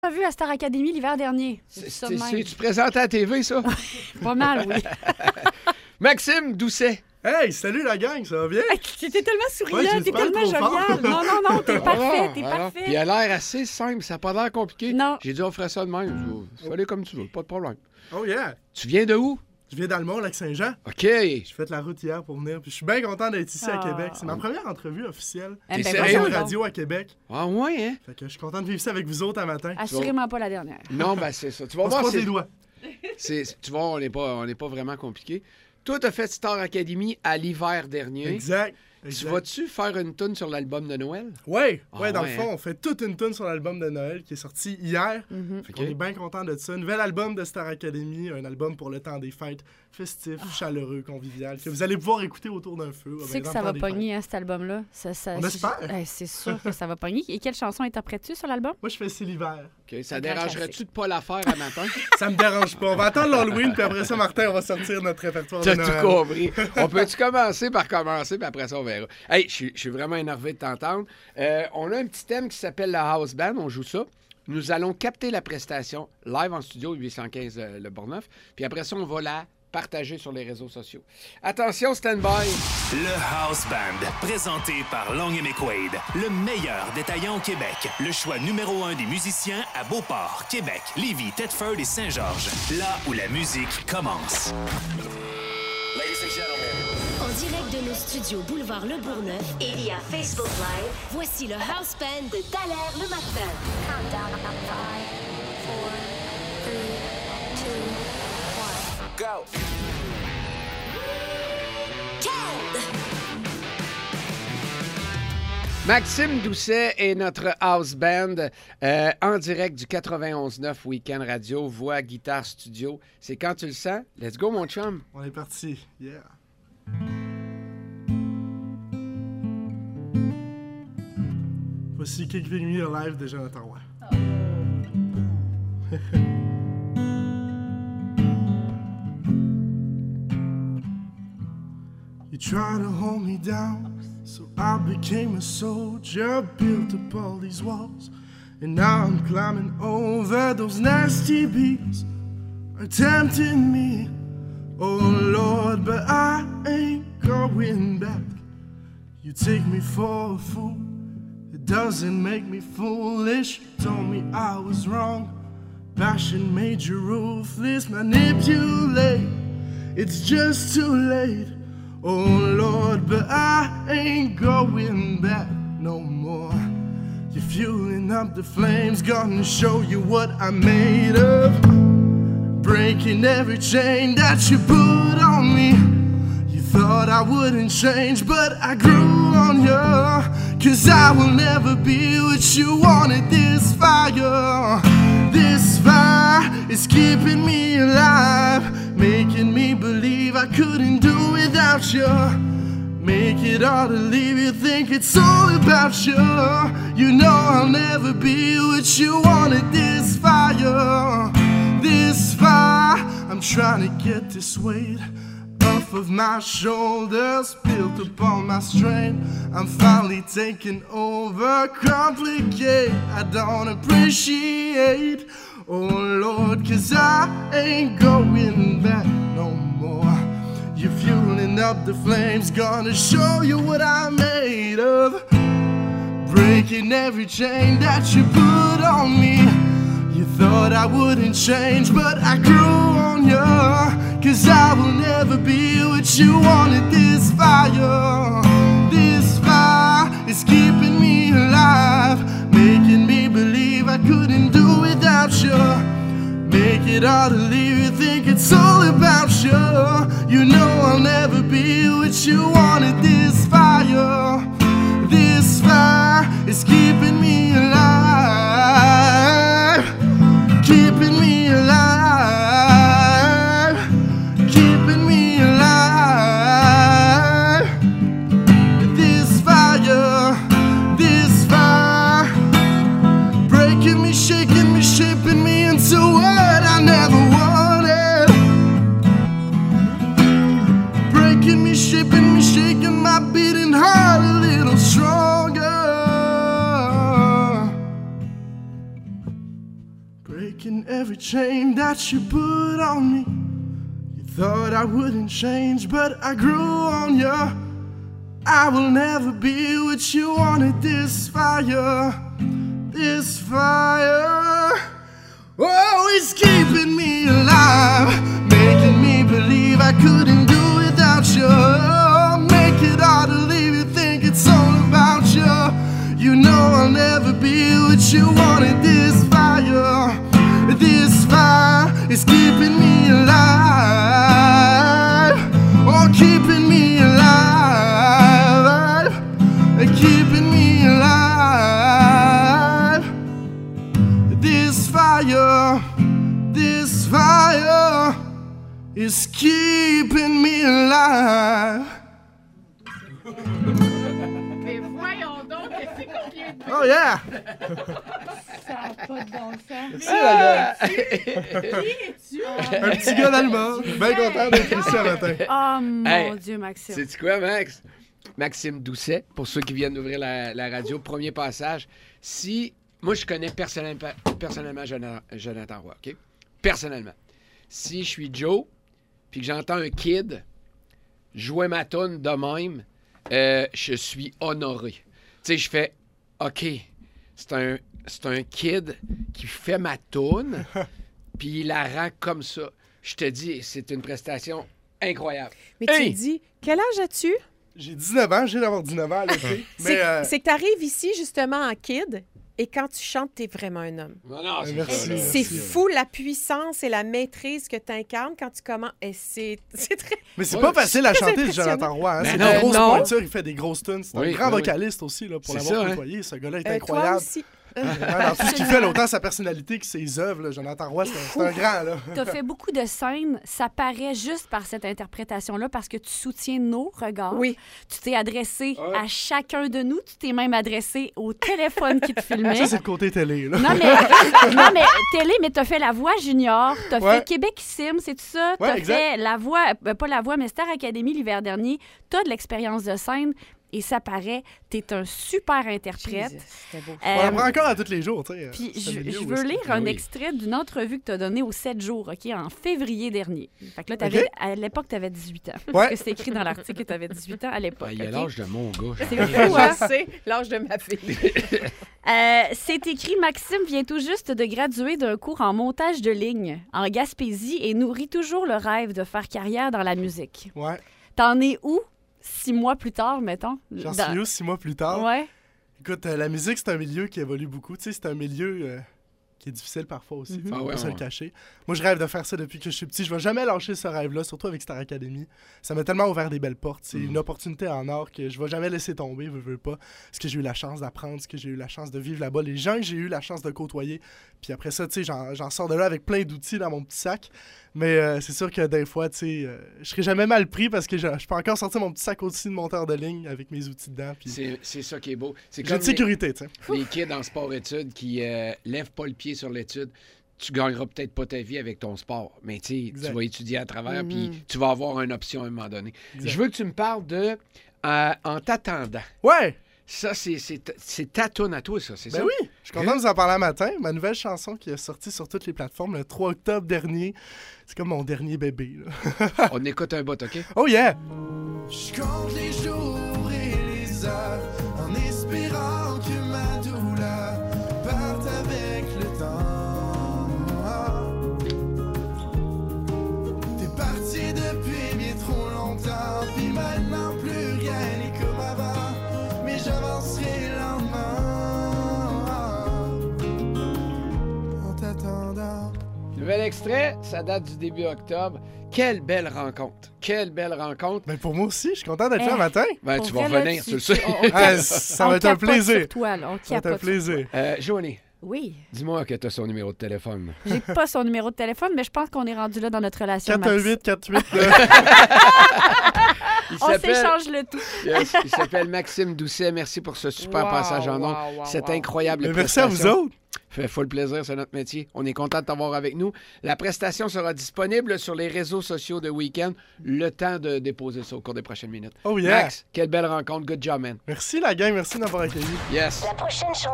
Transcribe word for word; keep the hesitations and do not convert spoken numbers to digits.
vu à Star Academy l'hiver dernier. C'est-tu présenté à la T V, ça? Pas mal, oui. Maxime Doucet. Hey, salut la gang, ça va bien? Hey, t'es tellement souriant, ouais, t'es tellement jovial. Non, non, non, t'es parfait, t'es alors, parfait. Puis il a l'air assez simple, ça n'a pas l'air compliqué. Non. J'ai dit, on ferait ça de même. Fais aller comme tu veux, pas de problème. Oh yeah! Tu viens de où? Je viens d'Almont, Lac-Saint-Jean. OK. J'ai fait la route hier pour venir, puis je suis bien content d'être ici Ah. à Québec. C'est ma première entrevue officielle. Eh T'es ben, sérieux? à voyons la donc. radio à Québec. Ah ouais, hein? Fait que je suis content de vivre ça avec vous autres à matin. Assurément pas la dernière. Non, ben c'est ça. Tu vas On se voir, croise c'est... les doigts. c'est- Tu vois, on n'est pas, on n'est pas vraiment compliqué. Toi, t'as fait Star Academy à l'hiver dernier. Exact. Tu exact. vas-tu faire une toune sur l'album de Noël? Ouais, Ah ouais, dans ouais, le fond, hein? on fait toute une tune sur l'album de Noël qui est sorti hier. Mhm. Fait OK. qu'on est bien content de ça. Nouvel album de Star Academy, un album pour le temps des fêtes, festif, Ah. chaleureux, convivial, que vous allez pouvoir écouter autour d'un feu. Tu ben, sais que dans ça le va temps des fêtes. pogner, hein, cet album-là. Ça, ça, On espère. Eh, c'est sûr que ça va pogner. Et quelle chanson interprètes-tu sur l'album? Moi, je fais C'est l'hiver. OK. Ça Un grand dérangerait-tu classique. de pas la faire à matin? Ça me dérange pas. On va attendre l'Halloween, puis après ça, Martin, on va sortir notre répertoire de T'as Noël. tout compris. On peut-tu commencer par commencer, puis après ça, on verra. Hey, je suis- je suis vraiment énervé de t'entendre. Euh, on a un petit thème qui s'appelle la House Band. On joue ça. Nous allons capter la prestation live en studio huit cent quinze euh, Le Bourgneuf. Puis après ça, on va la partager sur les réseaux sociaux. Attention, stand-by. Le House Band, présenté par Long et McQuaid, le meilleur détaillant au Québec. Le choix numéro un des musiciens à Beauport, Québec, Lévis, Thetford et Saint-Georges. Là où la musique commence. En direct de nos studios Boulevard Le Bourgneuf et via Facebook Live, voici le House Band de Dallaire le matin. Countdown à five, four, three, two, one. Go! Maxime Doucet est notre house band euh, en direct du quatre-vingt-onze neuf Week-end Radio, voix, guitare, studio. C'est quand tu le sens. Let's go, mon chum. On est parti. Yeah. Voici Keeping Me Alive de Jonathan Roy. You try to hold me down, so I became a soldier, built up all these walls, and now I'm climbing over those nasty beats, are tempting me. Oh Lord, but I ain't going back. You take me for a fool, it doesn't make me foolish. You told me I was wrong, passion made you ruthless, manipulate. It's just too late. Oh Lord, but I ain't going back no more. You're fueling up the flames, gonna show you what I'm made of. Breaking every chain that you put on me. You thought I wouldn't change, but I grew on you. Cause I will never be what you wanted. This fire, this fire is keeping me alive, making me believe I couldn't do without you. Make it hard to leave, you think it's all about you. You know I'll never be what you wanted. This fire, this fire, I'm trying to get this weight off of my shoulders, built upon my strength. I'm finally taking over, complicate, I don't appreciate. Oh Lord, cause I ain't going back no more. You're fueling up the flames, gonna show you what I'm made of. Breaking every chain that you put on me. You thought I wouldn't change, but I grew on you. Cause I will never be what you wanted. This fire, this fire is keeping me alive, making me believe I couldn't do without you. Make it hard to leave, you think it's all about you. You know I'll never be what you wanted. This fire, this fire is keeping me alive, keeping me alive, keeping me alive. This fire, this fire, breaking me, shaking me, shaping me into what I never wanted. Breaking me, shaping me, shaking my breaking every chain that you put on me. You thought I wouldn't change, but I grew on you. I will never be what you wanted. This fire, this fire, oh, it's keeping me alive, making me believe I couldn't do without you. Make it hard to leave, you think it's all about you. You know I'll never be what you wanted. This fire, this fire is keeping me alive. Oh, keeping me alive, keeping me alive. This fire, this fire is keeping me alive. Mais voyons donc, c'est compliqué. Oh yeah! Ça n'a pas de bon sens. Merci la gang. Qui es-tu? Un petit gars d'allemand. Bien content d'être ici ce matin. Oh mon Hey, Dieu, Maxime. C'est quoi, Max? Maxime Doucet, pour ceux qui viennent d'ouvrir la, la radio, premier passage. Si, moi, je connais personnellement, personnellement Jonathan, Jonathan Roy, OK? Personnellement. Si je suis Joe, puis que j'entends un kid jouer ma toune de même, euh, je suis honoré. Tu sais, je fais, OK, c'est un, c'est un kid qui fait ma toune, puis il la rend comme ça. Je te dis, c'est une prestation incroyable. Mais tu Hey! te dis, quel âge as-tu? J'ai dix-neuf ans, j'ai d'avoir dix-neuf ans à l'été. C'est Mais euh, c'est que tu arrives ici justement en kid et quand tu chantes, t'es vraiment un homme. Non, non, c'est Merci. ça, là. C'est Merci. fou la puissance et la maîtrise que tu incarnes quand tu commences. Et c'est c'est très. mais c'est Ouais, pas facile à très chanter, impressionnant. Jonathan Roy. Hein. Ben C'est non. une grosse Non. pointure, il fait des grosses tunes. C'est Oui, un grand oui, oui. vocaliste aussi, là, pour C'est l'avoir ça, hein. côtoyé. Ce gars-là est Euh, toi incroyable. aussi. Vraiment, dans tout ce qu'il fait, là, autant sa personnalité que ses œuvres, là, Jonathan Roy, c'est un, c'est un grand. Là. Tu as fait beaucoup de scènes, ça paraît juste par cette interprétation-là parce que tu soutiens nos regards. Oui. Tu t'es adressé Ouais. à chacun de nous, tu t'es même adressé au téléphone qui te filmait. Ça, c'est le côté télé. Là. Non, mais, non, mais télé, mais t'as fait la voix junior, t'as Ouais. fait Québec Sim, c'est tout ça? Ouais, T'as exact. fait la voix, euh, pas la voix, mais Star Academy l'hiver dernier. T'as de l'expérience de scène et ça paraît, t'es un super interprète. Jesus, c'était beau. On Euh, apprend encore à tous les jours. tu sais. Puis C'est un je, milieu je où veux est-ce que- lire un Oui. extrait d'une entrevue que tu as donnée aux sept jours, OK, en février dernier. Fait que là, t'avais- OK. à l'époque, tu avais dix-huit ans. Ouais. Parce que c'est écrit dans l'article que tu avais dix-huit ans à l'époque. Ah, il a OK? l'âge de mon gars. C'est fou, hein? Je sais, l'âge de ma fille. Euh, c'est écrit, Maxime vient tout juste de graduer d'un cours en montage de ligne en Gaspésie et nourrit toujours le rêve de faire carrière dans la musique. Ouais. T'en es où six mois plus tard, mettons? J'en Dans- suis où six mois plus tard? Ouais. Écoute, euh, la musique, c'est un milieu qui évolue beaucoup. Tu sais, c'est un milieu euh, qui est difficile parfois aussi. tu sais, Ah on ouais, va se le ouais. cacher. Moi, je rêve de faire ça depuis que je suis petit. Je vais jamais lâcher ce rêve-là, surtout avec Star Academy. Ça m'a tellement ouvert des belles portes. C'est une opportunité en or que je vais jamais laisser tomber, veux, veux pas. Ce que j'ai eu la chance d'apprendre, ce que j'ai eu la chance de vivre là-bas, les gens que j'ai eu la chance de côtoyer. Puis après ça, tu sais, j'en, j'en sors de là avec plein d'outils dans mon petit sac. Mais euh, c'est sûr que des fois, tu sais, euh, je serai jamais mal pris parce que je, je peux encore sortir mon petit sac aussi de monteur de ligne avec mes outils dedans. Puis C'est c'est ça qui est beau. C'est j'ai comme de les, sécurité, tu sais. les kids en sport-études qui euh, lèvent pas le pied sur l'étude. Tu gagneras peut-être pas ta vie avec ton sport, mais tu sais, Exact. tu vas étudier à travers, Mhm. puis tu vas avoir une option à un moment donné. Exact. Je veux que tu me parles de euh, En t'attendant. Ouais! Ça, c'est- c'est c'est ta toune à toi, ça, c'est Ben ça? oui, je suis content de vous en parler un matin. Ma nouvelle chanson qui est sortie sur toutes les plateformes le trois octobre dernier. C'est comme mon dernier bébé. Là. On écoute un bout, OK? Oh yeah! Je compte les jours et les heures en espérant que ma douleur parte avec le temps. T'es parti depuis bien trop longtemps, puis maintenant plus rien n'est comme avant, mais j'avancerai lentement en t'attendant. Nouvel extrait, ça date du début octobre. Quelle belle rencontre. Quelle belle rencontre. Ben pour moi aussi, je suis content d'être Eh. là un matin. Ben, Pour tu vas vrai, là, revenir, tu le tu- sais. on- on- Ah, ça on va être un capote plaisir. sur toi, là. On Ça va être un capote sur plaisir. Euh, Joanie, toi. Oui. dis-moi que tu as son numéro de téléphone. J'ai pas son numéro de téléphone, mais je pense qu'on est rendu là dans notre relation. quatre un Max. huit quatre huit. Il On s'appelle- s'échange le tout. Yes, il s'appelle Maxime Doucet. Merci pour ce super Wow, passage en wow, ondes. wow, C'est wow. incroyable. Ben, merci à vous autres. Fait full plaisir, c'est notre métier. On est content de t'avoir avec nous. La prestation sera disponible sur les réseaux sociaux de Week-end. Le temps de déposer ça au cours des prochaines minutes. Oh yeah! Max, quelle belle rencontre. Good job, man. Merci la gang, merci de m'avoir accueilli. Yes. La prochaine chanson